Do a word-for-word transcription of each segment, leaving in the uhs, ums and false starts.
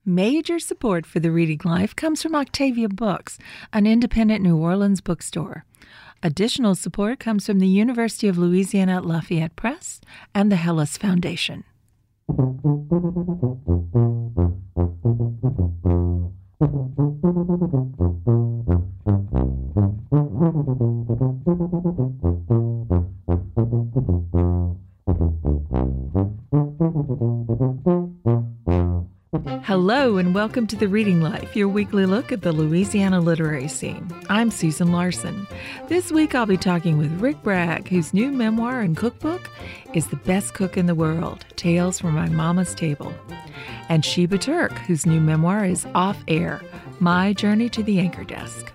Major support for the Reading Life comes from Octavia Books, an independent New Orleans bookstore. Additional support comes from the University of Louisiana at Lafayette Press and the Hellas Foundation. Hello and welcome to The Reading Life, your weekly look at the Louisiana literary scene. I'm Susan Larson. This week I'll be talking with Rick Bragg, whose new memoir and cookbook is The Best Cook in the World, Tales from My Mama's Table. And Sheba Turk, whose new memoir is Off Air, My Journey to the Anchor Desk.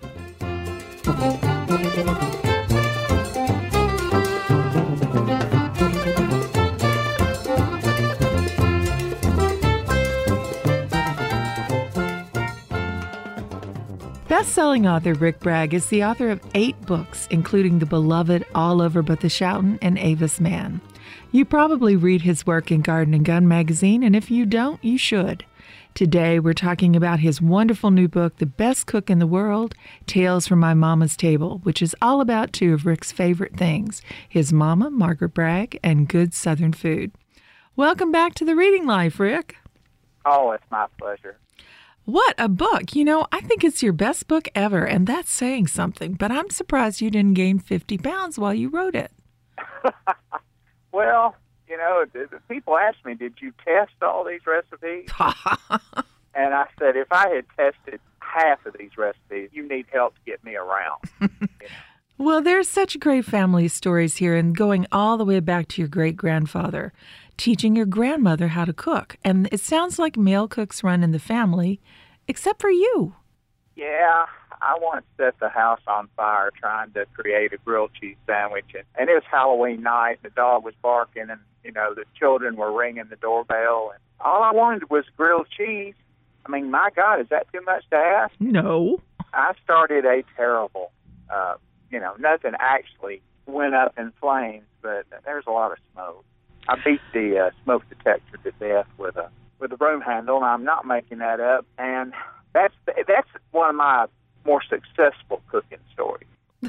Best-selling author Rick Bragg is the author of eight books, including the beloved All Over But the Shoutin' and Avis Man. You probably read his work in Garden and Gun magazine, and if you don't, you should. Today, we're talking about his wonderful new book, The Best Cook in the World, Tales from My Mama's Table, which is all about two of Rick's favorite things, his mama, Margaret Bragg, and good Southern food. Welcome back to The Reading Life, Rick. Oh, it's my pleasure. What a book. You know, I think it's your best book ever, and that's saying something, but I'm surprised you didn't gain fifty pounds while you wrote it. Well, you know, the, the people ask me, did you test all these recipes? And I said, if I had tested half of these recipes, you need help to get me around. You know? Well, there's such great family stories here, and going all the way back to your great-grandfather, teaching your grandmother how to cook. And it sounds like male cooks run in the family, except for you. Yeah, I once set the house on fire trying to create a grilled cheese sandwich. And, and it was Halloween night, and the dog was barking, and, you know, the children were ringing the doorbell. And all I wanted was grilled cheese. I mean, my God, is that too much to ask? No. I started a terrible, uh, you know, nothing actually went up in flames, but there's a lot of smoke. I beat the uh, smoke detector to death with a with a broom handle, and I'm not making that up. And that's that's one of my more successful cooking stories.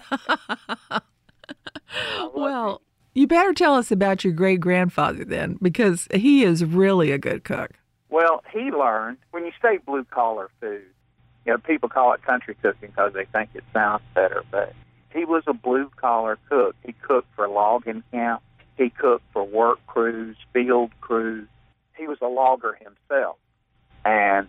Well, you better tell us about your great-grandfather then, because he is really a good cook. Well, he learned, when you say blue-collar food, you know, people call it country cooking because they think it sounds better, but he was a blue-collar cook. He cooked for logging camps. He cooked for work crews, field crews. He was a logger himself. And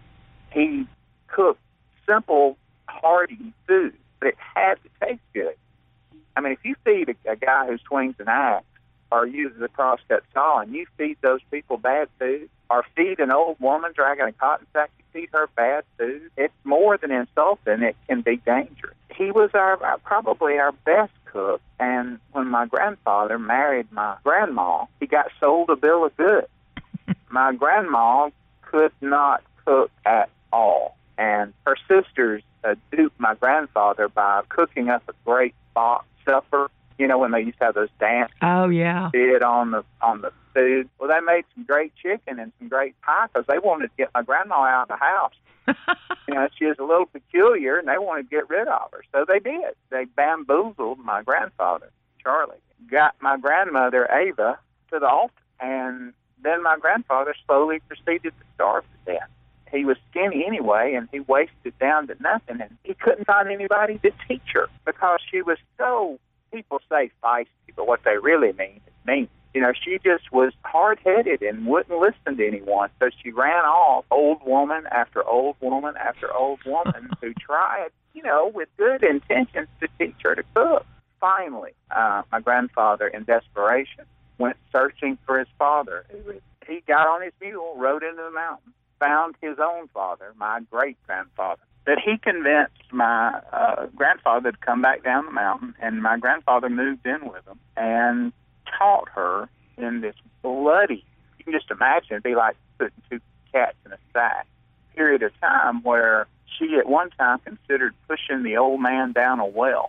he cooked simple, hearty food, but it had to taste good. I mean, if you feed a, a guy who swings an axe or uses a crosscut saw and you feed those people bad food, or feed an old woman dragging a cotton sack, you feed her bad food, it's more than insulting. It can be dangerous. He was our, our probably our best cook, and when my grandfather married my grandma, he got sold a bill of goods. My grandma could not cook at all, and her sisters uh, duped my grandfather by cooking up a great box supper. You know, when they used to have those dance oh yeah did on the on the food. Well, they made some great chicken and some great pie because they wanted to get my grandma out of the house. You know, she was a little peculiar, and they wanted to get rid of her. So they did. They bamboozled my grandfather, Charlie, got my grandmother, Ava, to the altar. And then my grandfather slowly proceeded to starve to death. He was skinny anyway, and he wasted down to nothing. And he couldn't find anybody to teach her because she was so, people say feisty, but what they really mean is mean. You know, she just was hard-headed and wouldn't listen to anyone. So she ran off, old woman after old woman after old woman who tried, you know, with good intentions to teach her to cook. Finally, uh, my grandfather, in desperation, went searching for his father. He got on his mule, rode into the mountains, found his own father, my great-grandfather. That he convinced my uh, grandfather to come back down the mountain, and my grandfather moved in with him and taught her in this bloody, you can just imagine, it'd be like putting two cats in a sack, period of time where she at one time considered pushing the old man down a well.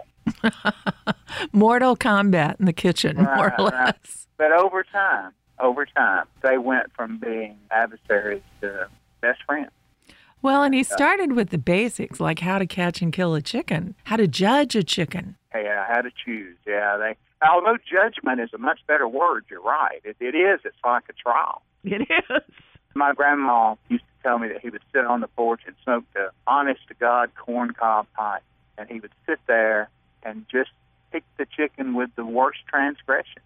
Mortal combat in the kitchen, right, more or less. Right. But over time, over time, they went from being adversaries to best friends. Well, and he started with the basics, like how to catch and kill a chicken, how to judge a chicken. Yeah, how to choose. Yeah, they. Although judgment is a much better word, you're right. It, it is. It's like a trial. It is. My grandma used to tell me that he would sit on the porch and smoke the honest-to-God corncob pipe, and he would sit there and just pick the chicken with the worst transgressions.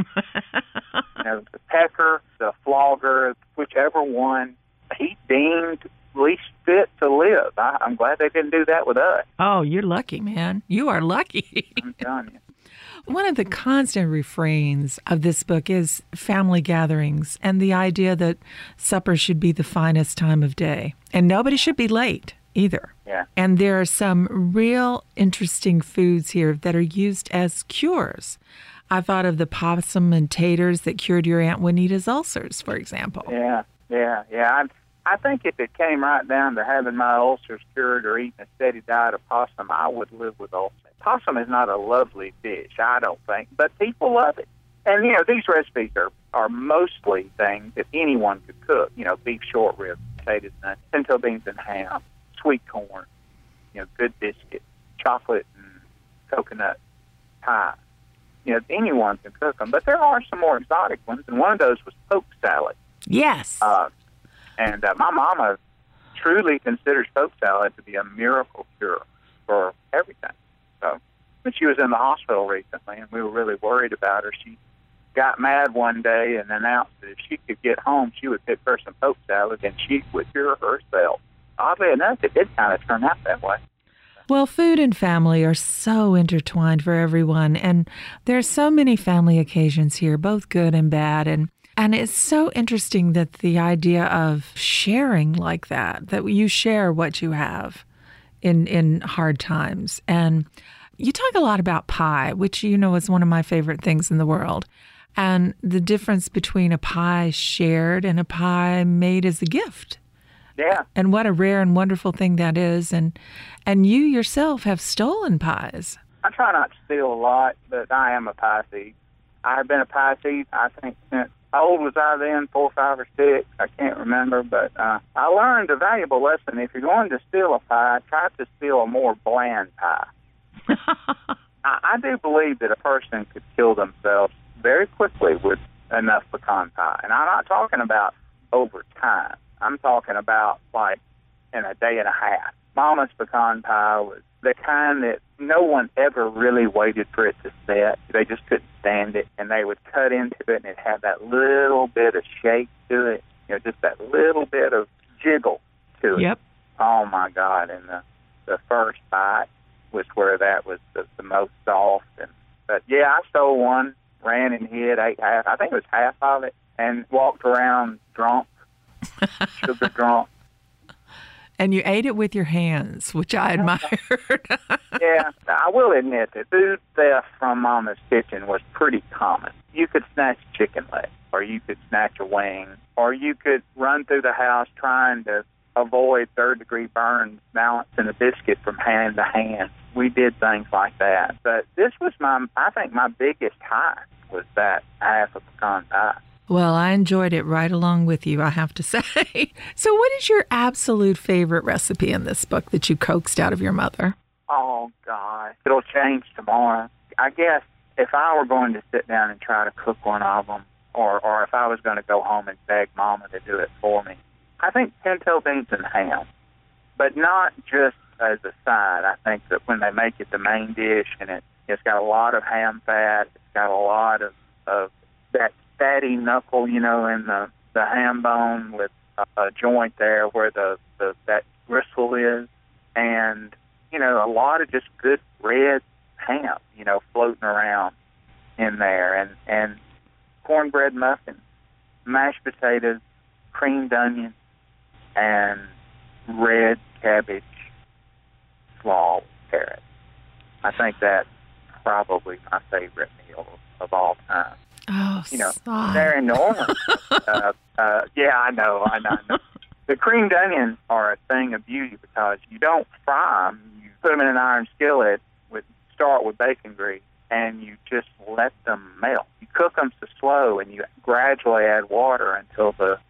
You know, the pecker, the flogger, whichever one he deemed least fit to live. I, I'm glad they didn't do that with us. Oh, you're lucky, man. You are lucky. I'm telling you. One of the constant refrains of this book is family gatherings and the idea that supper should be the finest time of day. And nobody should be late either. Yeah. And there are some real interesting foods here that are used as cures. I thought of the possum and taters that cured your Aunt Juanita's ulcers, for example. Yeah, yeah, yeah. I, I think if it came right down to having my ulcers cured or eating a steady diet of possum, I would live with ulcers. Possum is not a lovely dish, I don't think, but people love it. And, you know, these recipes are, are mostly things that anyone could cook. You know, beef short ribs, potatoes, nuts, pinto beans and ham, sweet corn, you know, good biscuit, chocolate and coconut pie. You know, anyone can cook them. But there are some more exotic ones, and one of those was poke salad. Yes. Uh, and uh, my mama truly considers poke salad to be a miracle cure for everything. So when she was in the hospital recently, and we were really worried about her, she got mad one day and announced that if she could get home, she would pick her some poke salad, and she would cure herself. Oddly enough, it did kind of turn out that way. Well, food and family are so intertwined for everyone, and there are so many family occasions here, both good and bad, and and it's so interesting that the idea of sharing like that, that you share what you have in in hard times. And you talk a lot about pie, which you know is one of my favorite things in the world, and the difference between a pie shared and a pie made as a gift. Yeah. And what a rare and wonderful thing that is. And and you yourself have stolen pies. I try not to steal a lot, but I am a pie thief. I have been a pie thief, I think, since, how old was I then, four, five, or six? I can't remember, but uh, I learned a valuable lesson. If you're going to steal a pie, try to steal a more bland pie. I, I do believe that a person could kill themselves very quickly with enough pecan pie. And I'm not talking about over time. I'm talking about, like, in a day and a half. Mama's pecan pie was the kind that no one ever really waited for it to set. They just couldn't stand it, and they would cut into it, and it had that little bit of shake to it, you know, just that little bit of jiggle to it. Yep. Oh, my God. And the, the first bite was where that was the, the most soft. And But, yeah, I stole one, ran and hid, ate half. I think it was half of it, and walked around drunk. Sugar drunk. And you ate it with your hands, which I admired. Yeah, I will admit that food theft from Mama's kitchen was pretty common. You could snatch a chicken leg, or you could snatch a wing, or you could run through the house trying to avoid third-degree burns, balancing a biscuit from hand to hand. We did things like that. But this was my, I think my biggest high was that half a pecan pie. Well, I enjoyed it right along with you, I have to say. So what is your absolute favorite recipe in this book that you coaxed out of your mother? Oh, God. It'll change tomorrow. I guess if I were going to sit down and try to cook one of them, or, or if I was going to go home and beg Mama to do it for me, I think pinto beans and ham. But not just as a side. I think that when they make it the main dish, and it, it's got a lot of ham fat, it's got a lot of, of that fatty knuckle, you know, in the, the ham bone with a, a joint there where the, the that gristle is, and, you know, a lot of just good red ham, you know, floating around in there, and, and cornbread muffins, mashed potatoes, creamed onions, and red cabbage slaw carrots. I think that's probably my favorite meal of, of all time. Oh, you know, stop. they're in New Orleans. uh, uh, yeah, I know, I know, I know. The creamed onions are a thing of beauty because you don't fry them. You put them in an iron skillet, with start with bacon grease, and you just let them melt. You cook them so slow, and you gradually add water until the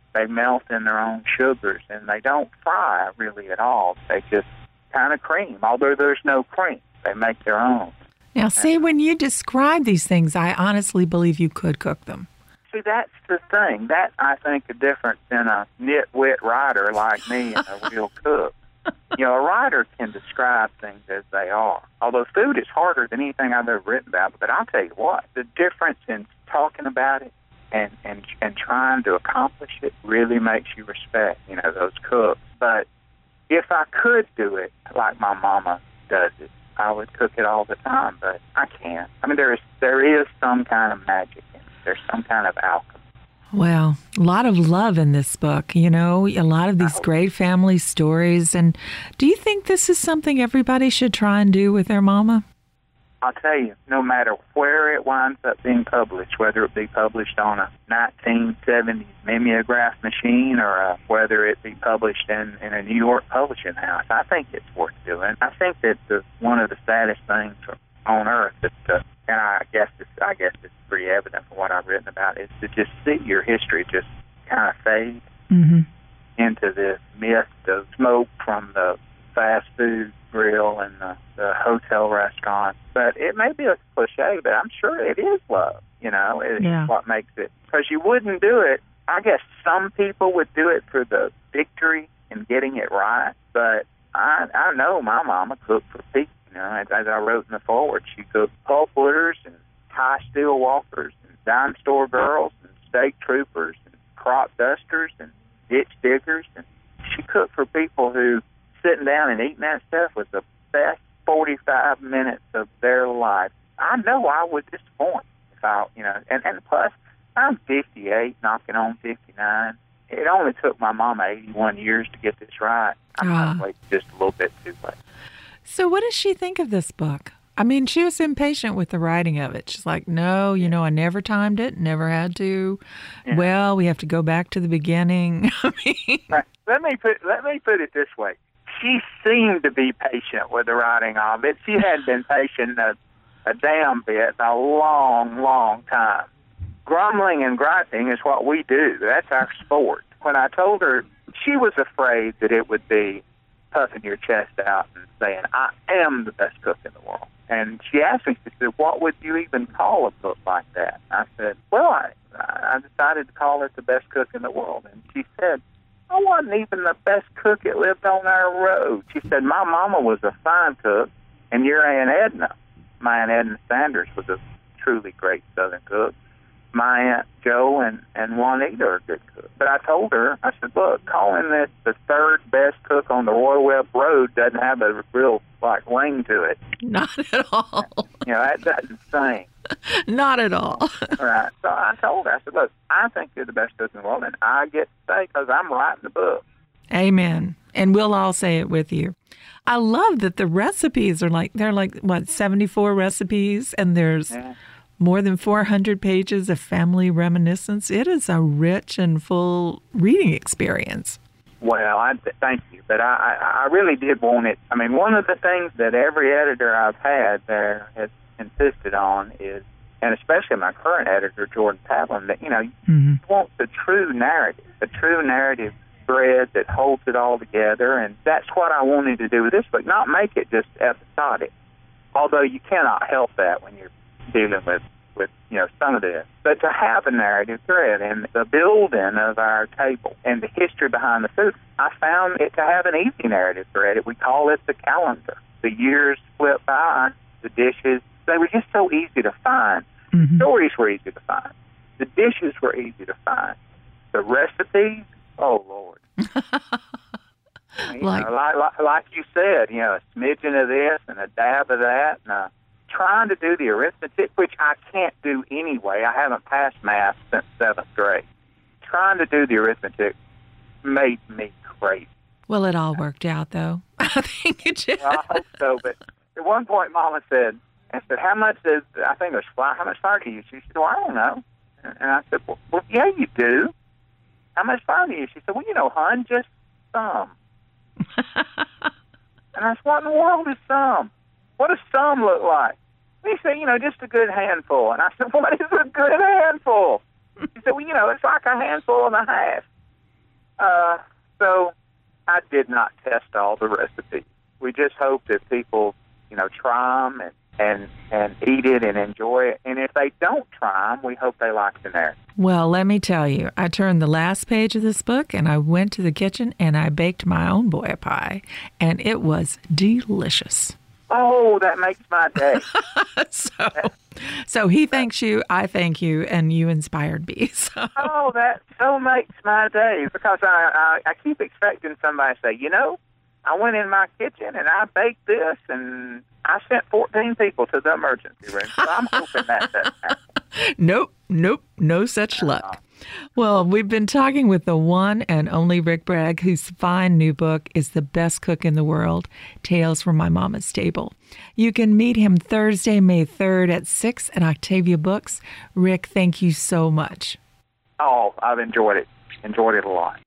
they melt in their own sugars, and they don't fry really at all. They just kind of cream, although there's no cream. They make their own. Now, see, when you describe these things, I honestly believe you could cook them. See, that's the thing. That, I think, the difference in a nitwit writer like me and a real cook. You know, a writer can describe things as they are, although food is harder than anything I've ever written about. But I'll tell you what, the difference in talking about it and, and, and trying to accomplish it really makes you respect, you know, those cooks. But if I could do it like my mama does it, I would cook it all the time, but I can't. I mean, there is there is some kind of magic in it. There's some kind of alchemy. Well, a lot of love in this book, you know, a lot of these great family stories. And do you think this is something everybody should try and do with their mama? I'll tell you, no matter where it winds up being published, whether it be published on a nineteen seventies mimeograph machine or uh, whether it be published in, in a New York publishing house, I think it's worth doing. I think that the, one of the saddest things on earth, that, uh, and I guess it's, I guess it's pretty evident from what I've written about, is to just see your history just kind of fade mm-hmm. into this mist of smoke from the fast food grill and the, the hotel restaurant. But it may be a cliche, but I'm sure it is love. You know, it's yeah. what makes it. Because you wouldn't do it. I guess some people would do it for the victory in getting it right. But I, I know my mama cooked for people. You know, as, as I wrote in the foreword, she cooked pulp witters and high steel walkers and dime store girls and state troopers and crop dusters and ditch diggers. And she cooked for people who sitting down and eating that stuff was the best forty-five minutes of their life. I know I would disappoint if I, you know, and, and plus, I'm fifty-eight, knocking on fifty-nine. It only took my mama eighty-one years to get this right. I might have waited just a little bit too late. So what does she think of this book? I mean, she was impatient with the writing of it. She's like, no, you know, I never timed it, never had to. Yeah. Well, we have to go back to the beginning. I mean, let me put let me put it this way. She seemed to be patient with the writing of it. She had been patient a, a damn bit, a long, long time. Grumbling and griping is what we do. That's our sport. When I told her, she was afraid that it would be puffing your chest out and saying, I am the best cook in the world. And she asked me, she said, what would you even call a book like that? I said, well, I, I decided to call it The Best Cook in the World. And she said, I wasn't even the best cook that lived on our road. She said, my mama was a fine cook, and your Aunt Edna, my Aunt Edna Sanders, was a truly great Southern cook. My Aunt Joe and, and Juanita are good cooks. But I told her, I said, look, calling this the third best cook on the Roy Webb Road doesn't have a real, like, ring to it. Not at all. You know, that doesn't sing. Not at all. Right. So I told her, I said, look, I think you're the best cook in the world, and I get to say because I'm writing the book. Amen. And we'll all say it with you. I love that the recipes are like, they're like, what, seventy-four recipes, and there's yeah. more than four hundred pages of family reminiscence. It is a rich and full reading experience. Well, I thank you, but I, I, I really did want it. I mean, one of the things that every editor I've had there has insisted on is, and especially my current editor, Jordan Pavlin, that, you know, mm-hmm. you want the true narrative, the true narrative thread that holds it all together, and that's what I wanted to do with this book, not make it just episodic, although you cannot help that when you're dealing with, with you know, some of this, but to have a narrative thread and the building of our table and the history behind the food. I found it to have an easy narrative thread. We call it the calendar. The years flip by, the dishes, they were just so easy to find. Mm-hmm. Stories were easy to find. The dishes were easy to find. The recipes, oh, Lord. you like, know, like, like, like you said, you know, a smidgen of this and a dab of that, and uh, trying to do the arithmetic, which I can't do anyway. I haven't passed math since seventh grade. Trying to do the arithmetic made me crazy. Well, it all worked out, though. I think it did. Well, I hope so, but at one point, Mama said, I said, how much is, I think it was flour, how much flour do you use? She said, well, I don't know. And I said, well, well, yeah, you do. How much flour do you use? She said, well, you know, hon, just some. And I said, what in the world is some? What does some look like? And he said, you know, just a good handful. And I said, what is a good handful? He said, well, you know, it's like a handful and a half. Uh, so I did not test all the recipes. We just hope that people, you know, try them and, and, and eat it and enjoy it. And if they don't try them, we hope they like the narrative. Well, let me tell you, I turned the last page of this book and I went to the kitchen and I baked my own boy pie, and it was delicious. Oh, that makes my day. so, so he thanks you, I thank you, and you inspired me. So. Oh, that so makes my day, because I, I I keep expecting somebody to say, you know, I went in my kitchen and I baked this and I sent fourteen people to the emergency room. So I'm hoping that doesn't happen. Nope, nope, no such luck. Well, we've been talking with the one and only Rick Bragg, whose fine new book is The Best Cook in the World, Tales from My Mama's Table. You can meet him Thursday, May third at six at Octavia Books. Rick, thank you so much. Oh, I've enjoyed it. Enjoyed it a lot.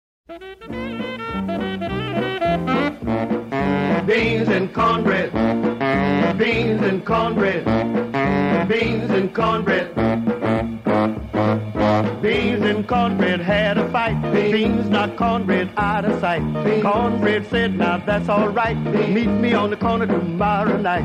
Beans and cornbread, beans and cornbread, beans and cornbread. Beans and cornbread had a fight. Beans knocked cornbread out of sight. Cornbread said, now that's all right. Meet me on the corner tomorrow night.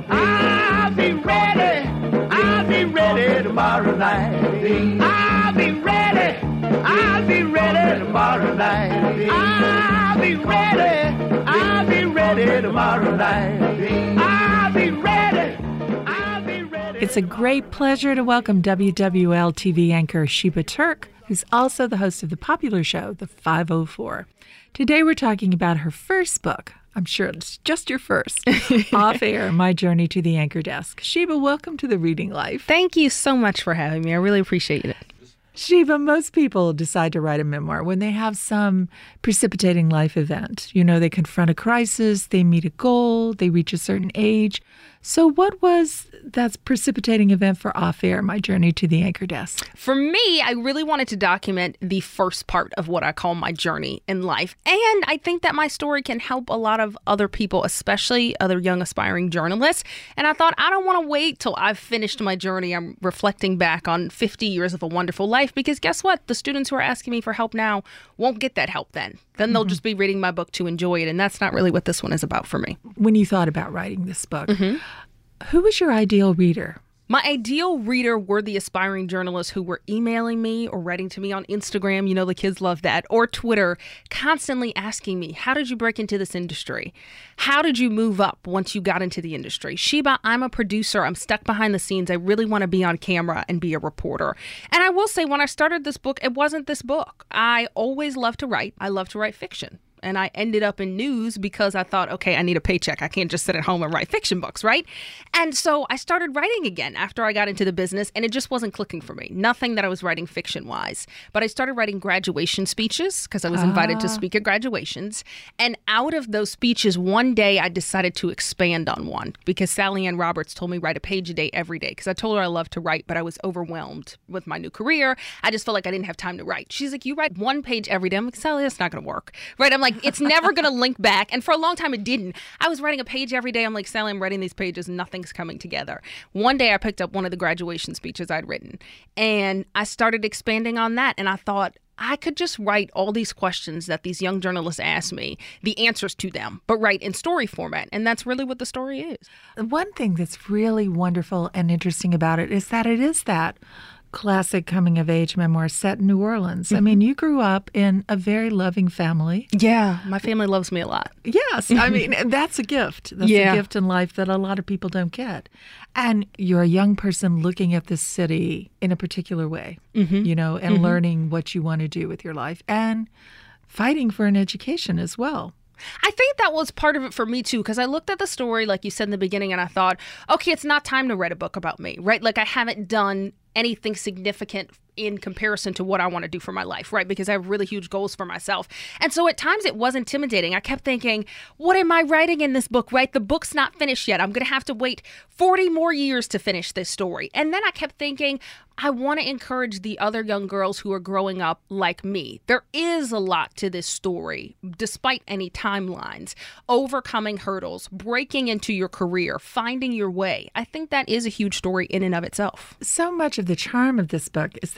I'll be ready. I'll be ready tomorrow night. I'll be ready. I'll be ready tomorrow night. I'll be ready. I'll be ready tomorrow night. I'll be ready. I'll be ready. It's a great pleasure to welcome W W L T V anchor Sheba Turk, who's also the host of the popular show, The five oh four. Today we're talking about her first book. I'm sure it's just your first. Off Air, My Journey to the Anchor Desk. Sheba, welcome to The Reading Life. Thank you so much for having me. I really appreciate it. Sheba, most people decide to write a memoir when they have some precipitating life event. You know, they confront a crisis, they meet a goal, they reach a certain age. So what was that precipitating event for Off Air, My Journey to the Anchor Desk? For me, I really wanted to document the first part of what I call my journey in life. And I think that my story can help a lot of other people, especially other young aspiring journalists. And I thought, I don't want to wait till I've finished my journey. I'm reflecting back on fifty years of a wonderful life, because guess what? The students who are asking me for help now won't get that help then. Then they'll mm-hmm. just be reading my book to enjoy it. And that's not really what this one is about for me. When you thought about writing this book, mm-hmm. who was your ideal reader? My ideal reader were the aspiring journalists who were emailing me or writing to me on Instagram, you know, the kids love that, or Twitter, constantly asking me, how did you break into this industry? How did you move up once you got into the industry? Sheba, I'm a producer. I'm stuck behind the scenes. I really want to be on camera and be a reporter. And I will say, when I started this book, it wasn't this book. I always loved to write. I love to write fiction. And I ended up in news because I thought, okay, I need a paycheck. I can't just sit at home and write fiction books, right? And so I started writing again after I got into the business, and it just wasn't clicking for me. Nothing that I was writing fiction-wise. But I started writing graduation speeches because I was invited ah. to speak at graduations. And out of those speeches, one day I decided to expand on one because Sally Ann Roberts told me write a page a day every day, because I told her I loved to write, but I was overwhelmed with my new career. I just felt like I didn't have time to write. She's like, you write one page every day. I'm like, Sally, that's not going to work, right? I'm like, it's never going to link back. And for a long time, it didn't. I was writing a page every day. I'm like, Sally, I'm writing these pages. Nothing's coming together. One day I picked up one of the graduation speeches I'd written, and I started expanding on that. And I thought, I could just write all these questions that these young journalists ask me, the answers to them, but write in story format. And that's really what the story is. One thing that's really wonderful and interesting about it is that it is that classic coming-of-age memoir set in New Orleans. Mm-hmm. I mean, you grew up in a very loving family. Yeah, my family loves me a lot. Yes, I mean, that's a gift. That's yeah. a gift in life that a lot of people don't get. And you're a young person looking at this city in a particular way, mm-hmm. you know, and mm-hmm. learning what you want to do with your life and fighting for an education as well. I think that was part of it for me, too, because I looked at the story, like you said in the beginning, and I thought, okay, it's not time to write a book about me, right? Like, I haven't done anything significant in comparison to what I want to do for my life, right? Because I have really huge goals for myself. And so at times it was intimidating. I kept thinking, what am I writing in this book, right? The book's not finished yet. I'm going to have to wait forty more years to finish this story. And then I kept thinking, I want to encourage the other young girls who are growing up like me. There is a lot to this story, despite any timelines, overcoming hurdles, breaking into your career, finding your way. I think that is a huge story in and of itself. So much of the charm of this book is that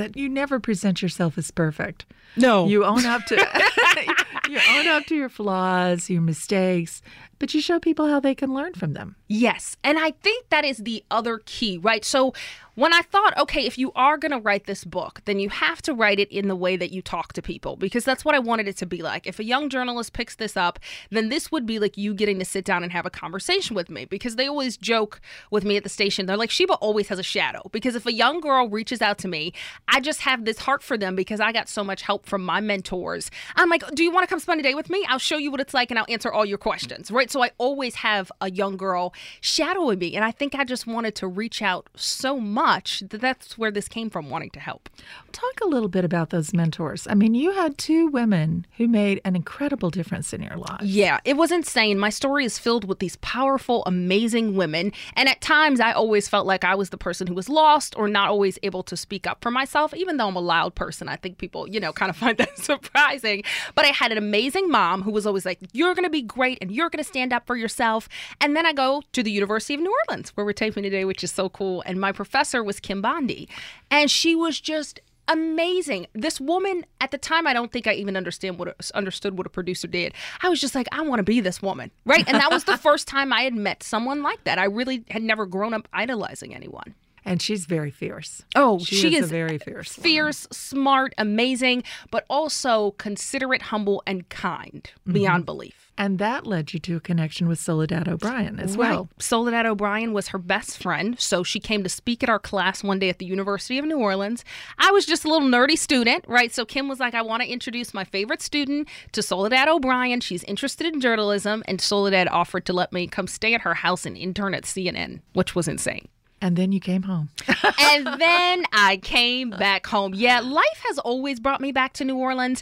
that you never present yourself as perfect. No. You own up to you own up to your flaws, your mistakes, but you show people how they can learn from them. Yes. And I think that is the other key, right? So when I thought, okay, if you are going to write this book, then you have to write it in the way that you talk to people, because that's what I wanted it to be like. If a young journalist picks this up, then this would be like you getting to sit down and have a conversation with me, because they always joke with me at the station. They're like, Sheba always has a shadow, because if a young girl reaches out to me, I just have this heart for them because I got so much help from my mentors. I'm like, do you want to come spend a day with me? I'll show you what it's like and I'll answer all your questions, right? So I always have a young girl shadowing me. And I think I just wanted to reach out so much that that's where this came from, wanting to help. Talk a little bit about those mentors. I mean, you had two women who made an incredible difference in your life. Yeah, it was insane. My story is filled with these powerful, amazing women. And at times, I always felt like I was the person who was lost or not always able to speak up for myself, even though I'm a loud person. I think people, you know, kind of find that surprising. But I had an amazing mom who was always like, you're going to be great and you're going to stand up for yourself. And then I go to the University of New Orleans, where we're taping today, which is so cool. And my professor was Kim Bondi. And she was just amazing. This woman, at the time, I don't think I even understand what a, understood what a producer did. I was just like, I want to be this woman, right? And that was the first time I had met someone like that. I really had never grown up idolizing anyone. And she's very fierce. Oh, she, she is, is a very fierce Fierce, woman. Smart, amazing, but also considerate, humble, and kind beyond mm-hmm. belief. And that led you to a connection with Soledad O'Brien as right. well. Soledad O'Brien was her best friend, so she came to speak at our class one day at the University of New Orleans. I was just a little nerdy student, right? So Kim was like, I want to introduce my favorite student to Soledad O'Brien. She's interested in journalism, and Soledad offered to let me come stay at her house and intern at C N N, which was insane. And then you came home. And then I came back home. Yeah, life has always brought me back to New Orleans.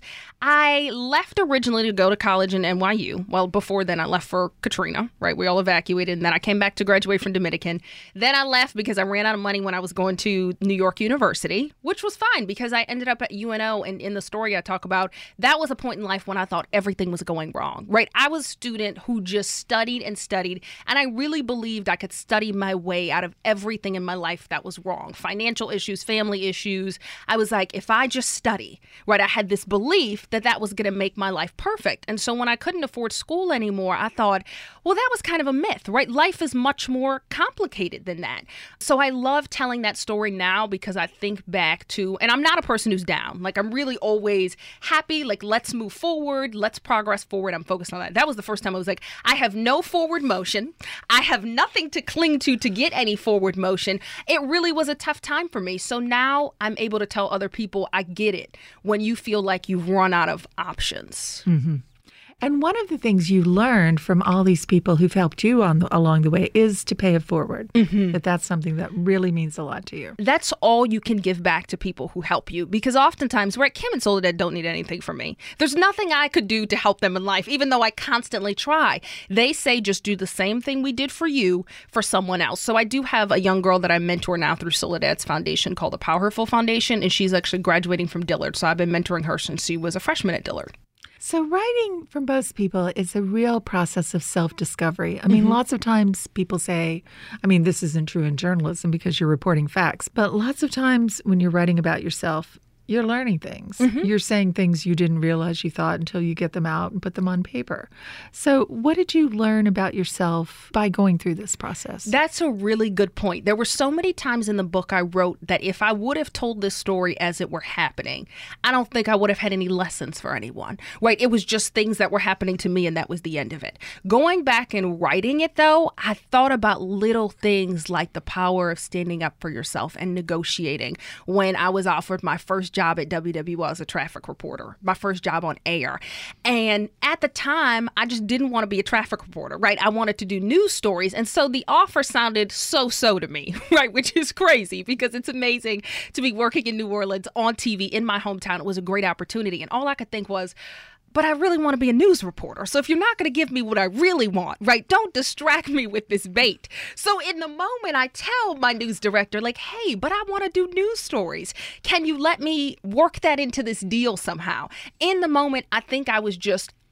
I left originally to go to college in N Y U. Well, before then, I left for Katrina, right? We all evacuated. And then I came back to graduate from Dominican. Then I left because I ran out of money when I was going to New York University, which was fine because I ended up at U N O. And in the story I talk about, that was a point in life when I thought everything was going wrong, right? I was a student who just studied and studied. And I really believed I could study my way out of every everything in my life that was wrong. Financial issues, family issues. I was like, if I just study, right, I had this belief that that was going to make my life perfect. And so when I couldn't afford school anymore, I thought, well, that was kind of a myth, right? Life is much more complicated than that. So I love telling that story now because I think back to, and I'm not a person who's down. Like, I'm really always happy. Like, let's move forward. Let's progress forward. I'm focused on that. That was the first time I was like, I have no forward motion. I have nothing to cling to to get any forward motion. It really was a tough time for me. So now I'm able to tell other people, I get it when you feel like you've run out of options. Mm-hmm. And one of the things you learned from all these people who've helped you on the, along the way is to pay it forward. Mm-hmm. That that's something that really means a lot to you. That's all you can give back to people who help you. Because oftentimes, right, Kim and Soledad don't need anything from me. There's nothing I could do to help them in life, even though I constantly try. They say just do the same thing we did for you for someone else. So I do have a young girl that I mentor now through Soledad's foundation called the Powerful Foundation, and she's actually graduating from Dillard. So I've been mentoring her since she was a freshman at Dillard. So writing for most people is a real process of self-discovery. I mean, mm-hmm. lots of times people say, I mean, this isn't true in journalism because you're reporting facts, but lots of times when you're writing about yourself, you're learning things. Mm-hmm. You're saying things you didn't realize you thought until you get them out and put them on paper. So what did you learn about yourself by going through this process? That's a really good point. There were so many times in the book I wrote that if I would have told this story as it were happening, I don't think I would have had any lessons for anyone, right? It was just things that were happening to me and that was the end of it. Going back and writing it, though, I thought about little things like the power of standing up for yourself and negotiating. When I was offered my first job at W W L as a traffic reporter, my first job on air. And at the time, I just didn't want to be a traffic reporter, right? I wanted to do news stories. And so the offer sounded so-so to me, right? Which is crazy because it's amazing to be working in New Orleans on T V in my hometown. It was a great opportunity. And all I could think was, but I really want to be a news reporter. So if you're not going to give me what I really want, right, don't distract me with this bait. So in the moment, I tell my news director, like, hey, but I want to do news stories. Can you let me work that into this deal somehow? In the moment, I think I was just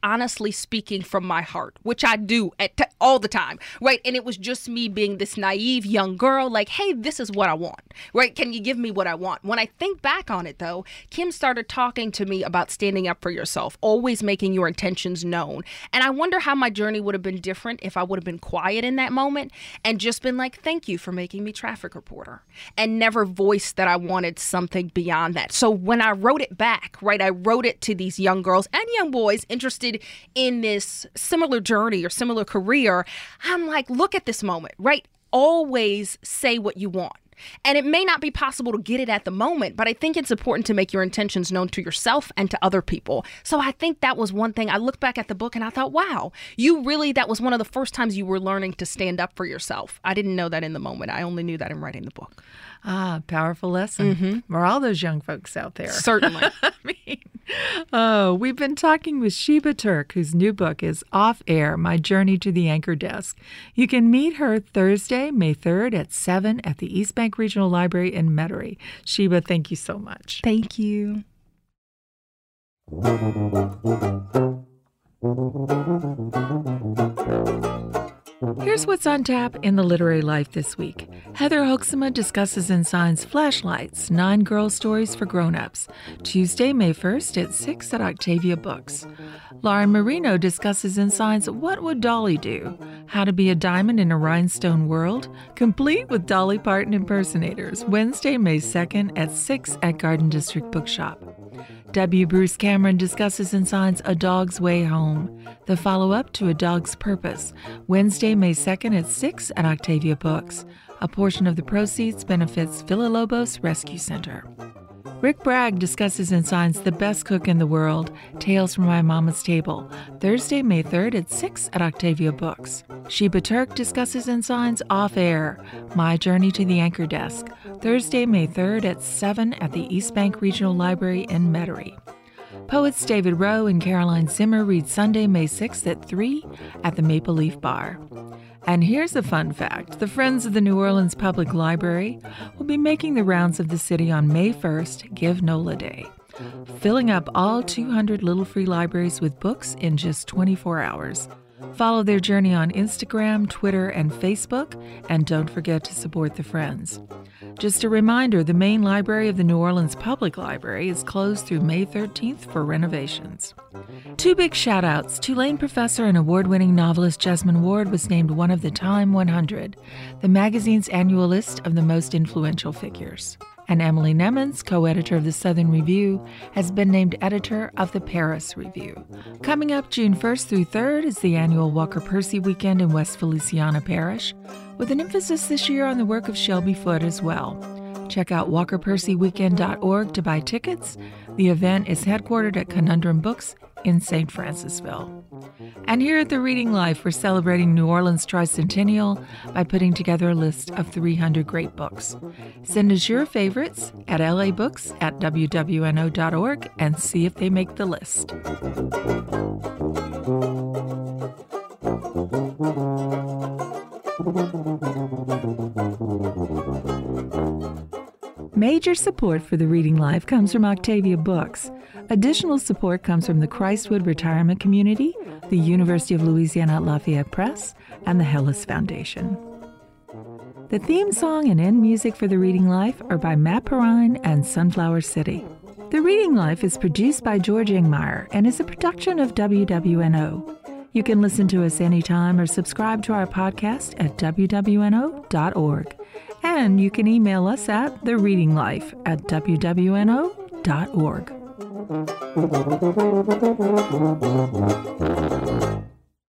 honestly speaking from my heart, which I do at t- all the time, right? And it was just me being this naive young girl, like, hey, this is what I want, right? Can you give me what I want? When I think back on it, though, Kim started talking to me about standing up for yourself, always making your intentions known. And I wonder how my journey would have been different if I would have been quiet in that moment and just been like, thank you for making me traffic reporter, and never voiced that I wanted something beyond that. So when I wrote it back, right, I wrote it to these young girls and young boys interested in this similar journey or similar career. I'm like, look at this moment, right? Always say what you want. And it may not be possible to get it at the moment, but I think it's important to make your intentions known to yourself and to other people. So I think that was one thing. I look back at the book and I thought, wow, you really, that was one of the first times you were learning to stand up for yourself. I didn't know that in the moment. I only knew that in writing the book. Ah, powerful lesson Mm-hmm. for all those young folks out there. Certainly. I mean, oh, we've been talking with Sheba Turk, whose new book is Off Air, My Journey to the Anchor Desk. You can meet her Thursday, May third at seven at the East Bank Regional Library in Metairie. Sheba, thank you so much. Thank you. Here's what's on tap in the literary life this week. Heather Hoeksema discusses in Signs Flashlights, Nine Girl Stories for Grown-Ups, Tuesday, May first at six at Octavia Books. Lauren Marino discusses in Signs What Would Dolly Do? How to Be a Diamond in a Rhinestone World, complete with Dolly Parton impersonators, Wednesday, May second at six at Garden District Bookshop. W. Bruce Cameron discusses in Signs A Dog's Way Home, the follow-up to A Dog's Purpose, Wednesday, May second at six at Octavia Books. A portion of the proceeds benefits Villalobos Rescue Center. Rick Bragg discusses in Signs The Best Cook in the World, Tales from My Mama's Table, Thursday, May third at six at Octavia Books. Sheba Turk discusses in Signs Off Air, My Journey to the Anchor Desk, Thursday, May third at seven at the East Bank Regional Library in Metairie. Poets David Rowe and Caroline Zimmer read Sunday, May sixth at three at the Maple Leaf Bar. And here's a fun fact. The Friends of the New Orleans Public Library will be making the rounds of the city on May first, Give Nola Day, filling up all two hundred little free libraries with books in just twenty-four hours. Follow their journey on Instagram, Twitter, and Facebook, and don't forget to support the Friends. Just a reminder, the main library of the New Orleans Public Library is closed through May thirteenth for renovations. Two big shout-outs. Tulane professor and award-winning novelist Jesmyn Ward was named one of the Time one hundred, the magazine's annual list of the most influential figures. And Emily Nemens, co-editor of the Southern Review, has been named editor of the Paris Review. Coming up June first through third is the annual Walker Percy Weekend in West Feliciana Parish, with an emphasis this year on the work of Shelby Foote as well. Check out walker percy weekend dot org to buy tickets. The event is headquartered at Conundrum Books in Saint Francisville. And here at The Reading Life, we're celebrating New Orleans Tricentennial by putting together a list of three hundred great books. Send us your favorites at labooks at w w n o dot org and see if they make the list. Major support for The Reading Life comes from Octavia Books. Additional support comes from the Christwood Retirement Community, the University of Louisiana at Lafayette Press, and the Hellis Foundation. The theme song and end music for The Reading Life are by Matt Perrine and Sunflower City. The Reading Life is produced by George Ingmeyer and is a production of W W N O. You can listen to us anytime or subscribe to our podcast at w w n o dot org. And you can email us at thereadinglife at w w n o dot org.